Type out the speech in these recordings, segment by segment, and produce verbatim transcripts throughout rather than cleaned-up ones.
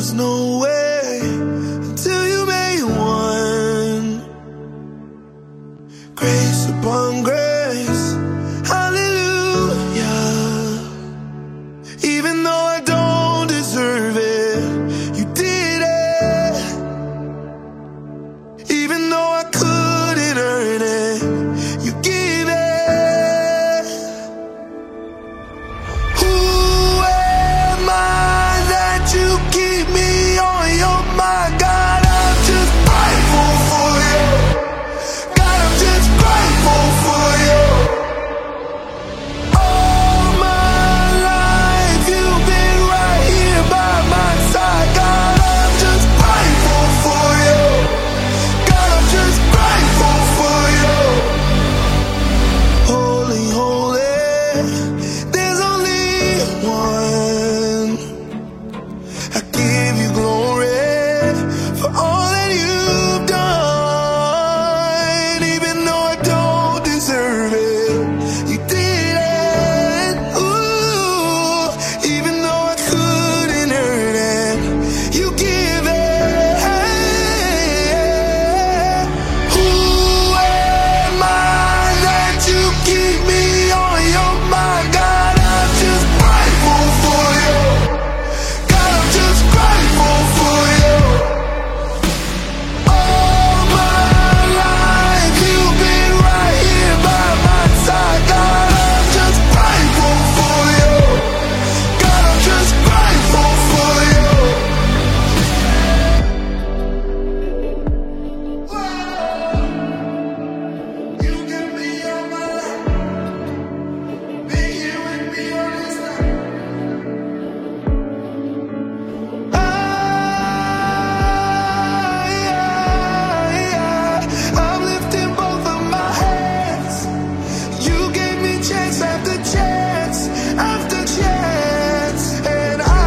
was no way until you made one. Grace upon grace, hallelujah. Even though I don't deserve it, you did it. Even though I couldn't earn it, you gave it. Who am I that you keep me on your mind? God, I'm just grateful for you. God, I'm just grateful for you. All my life you've been right here by my side. God, I'm just grateful for you. God, I'm just grateful for you. Holy, holy, there's only one. I give you glory for all that you've done. Even though I don't deserve it, you did it. Ooh, even though I couldn't earn it, you give it. Who am I that you keep me on your mind? God, I'm just grateful for you. God, I'm just grateful for you. All my life you've been right here by my side. God, I'm just grateful for you. God, I'm just grateful for you. You give me all my life. Be here with me on this night. I'm lifting both of my hands. You gave me chance after chance after chance, and I,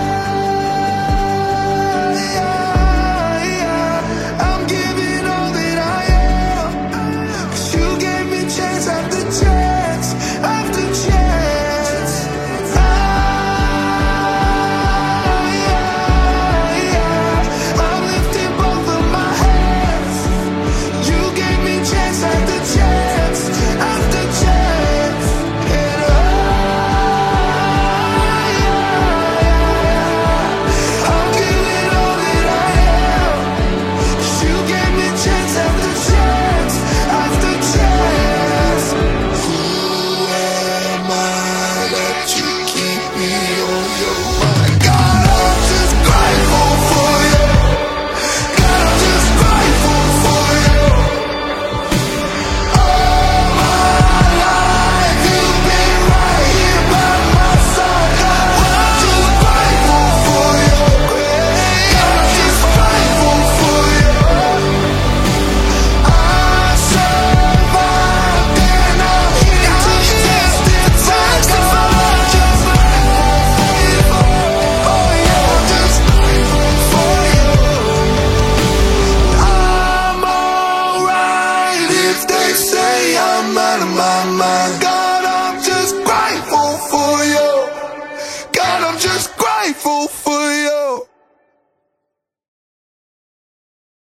I'm giving all that I am. 'Cause you gave me chance after chance after chance. I, I'm lifting both of my hands. You gave me chance after chance after chance, and I, I'm giving all that I am. 'Cause you gave me chance after chance after chance. Who am I that you keep me on your mind? God, I'm just grateful for you. God, I'm just grateful for you. All my life you've been right here by my side. God, I'm just grateful for you. God, I'm just grateful for you. I survived and I'm here to testify. Just grateful for you. Oh yeah, I'm just grateful for you. I'm alright if they say I'm out of my mind.